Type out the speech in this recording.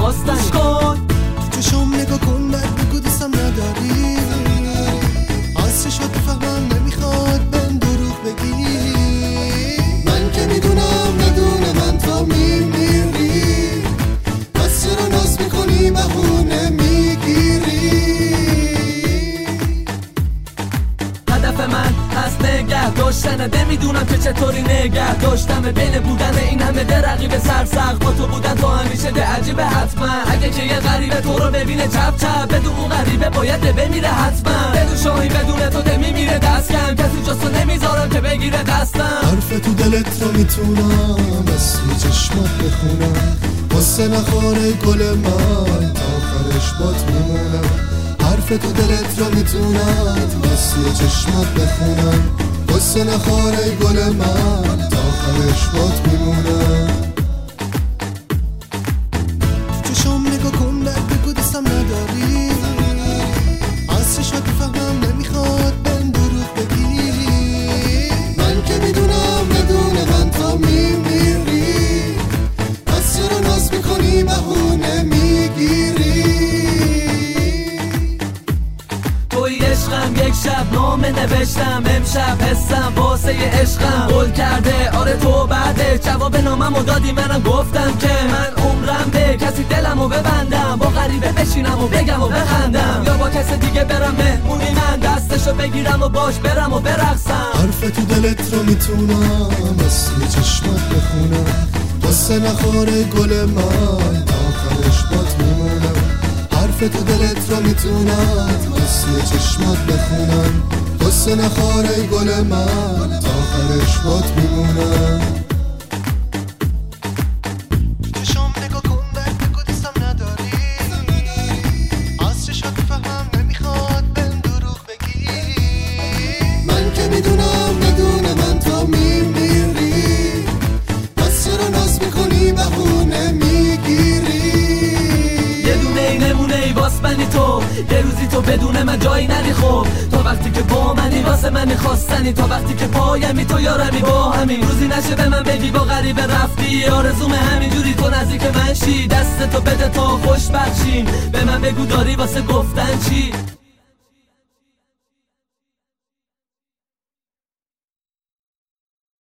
خواستن کن چشم نگاه کن بگو دوستم نداری آسه شد بفهمم نمیخواد بهم دروغ بگی من که میدونم ندونه من تا میمیری پس چرا ناز میکنی بهونه میگیری هدف من هست نگه داشتنه نمیدونم که چطوری نگه داشتم بین بودن این همه ده رقیب سرسخت با تو بودن تو همیشه ده عجیبه حتما اگه که یه غریبه تو رو ببینه چپ چپ بدون اون غریبه باید ده بمیره حتما بدون شاهی بدون تو ده میمیره دست کم کسی جستو نمیذارم که بگیره دستم حرف تو دلت رو میتونم از یه چشمات بخونم قصه نخوره گل من تا آخرش بات میمونم حرف تو دلت رو میتونم از یه چشمات بخونم قصه نخوره گل من تا آخرش بات میمونم چشم نگاه کن بگو دوستم نداری آسه شد بفهمم نمیخواد بهم دروغ بگی من که میدونم ندونه من تا میمیری پس چرا ناز میکنی بهونه میگیری توی عشقم یک شب نامه نوشتم امشب حسم واسه عشقم قول کرده آره تو بعده جواب ناممو دادی منم گفتم که من عمرم به کسی دلمو ببندم با غریبه بشینم و بگم و بخندم یا با کسی دیگه برم مهمونی من دستشو بگیرم و باش برم و برقصم حرف تو دلت رو میتونم از یه چشمات بخونم قصه نخوره گل من تا آخرش بات میمونم حرف تو دلت رو میتونم از یه چشمات بخونم قصه نخوره گل من تا آخرش بات میمونم چشم نگاه کن بگو دوستم نداری آسه شد بفهمم نمیخواد بهم دروغ بگی من که میدونم ندونه من تا میمیری پس چرا ناز میکنی بهونه میگیری یه دونه ای نمونه ای واس منی تو یه روزی تو بدون من جایی نری خب تا وقتی که با منی واسه منی خواستنی تا وقتی که پایمی تو یارمی با همین روزی نشه به من بگی با غریبه رفتی آرزوم همینجوری تو نزدیک من شی دست تو بده تا خوش بخشیم به من بگو داری واسه گفتن چی